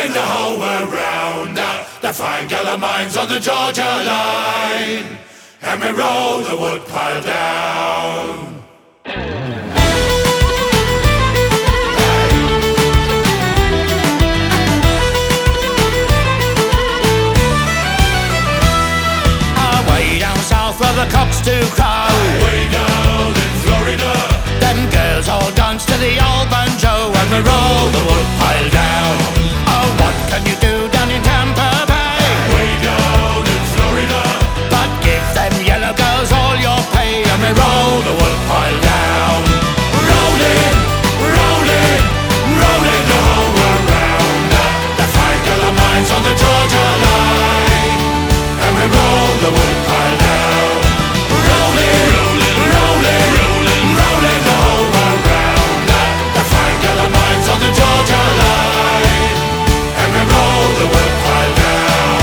rolling the whole world round. The fine yellow mines on the Georgia line, and we roll the wood pile down. Way down south where the cocks do crow, Way down in Florida, them girls all dance to the old banjo, and we roll the wood pile down. Oh, what can you do down in Tampa Bay? way down in Florida, But give them yellow girls all your pay, and we roll the wood pile down. rolling, rolling, rolling the whole world round. The fine yellow mines on the Georgia line, and we roll the wood pile down. Rolling, rolling, rolling, rolling, rolling the whole world round. The fine yellow mines on the Georgia line, and we roll the wood pile down.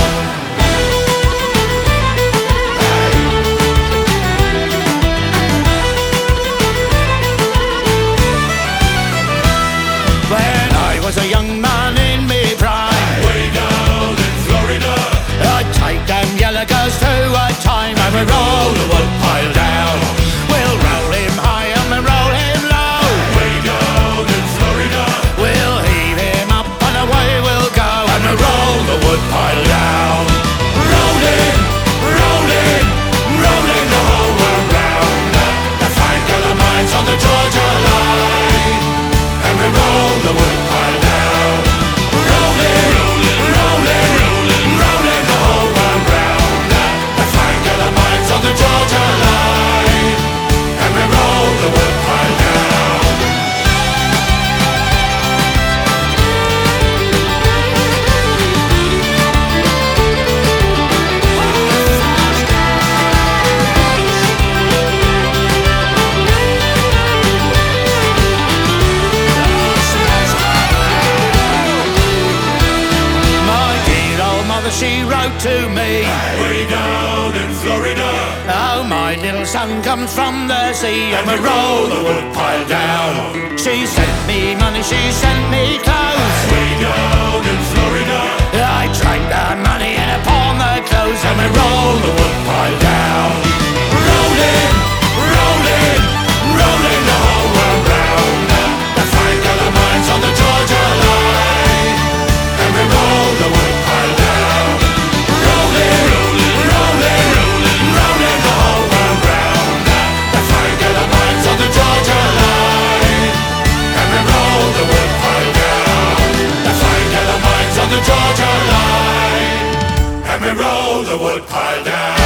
When I was a young man in me prime, Way down in Florida, I'd take them yellow girls two at a time, and we roll the wood pile down. We'll roll him high and we'll roll him low. way down in Florida, We'll heave him up and away we'll go, and we roll the wood pile down. rolling, rolling, rolling the whole world round. The fine yellow mines on the Georgia line, and we roll the wood pile down. Rolling, rolling, rolling, rolling, rolling the whole world round. The fine yellow mines on the Georgia line, and we roll the wood pile down. My dear old mother, she wrote to me, Way down in Florida, oh, my little son comes from the sea, and we roll the wood pile down. She sent me money, she sent me clothes. way down in Florida, I drank the money and I pawned the clothes, and we roll the wood pile down. rolling, rolling, rolling the whole world round. The fine yellow mines on the Georgia line, and we roll the wood pile down. Rolling, rolling, rolling, rolling, rolling the whole world round. The fine yellow mines on the Georgia line, and we roll the wood pile down. The fine yellow mines on the Georgia line, and we roll the wood pile down.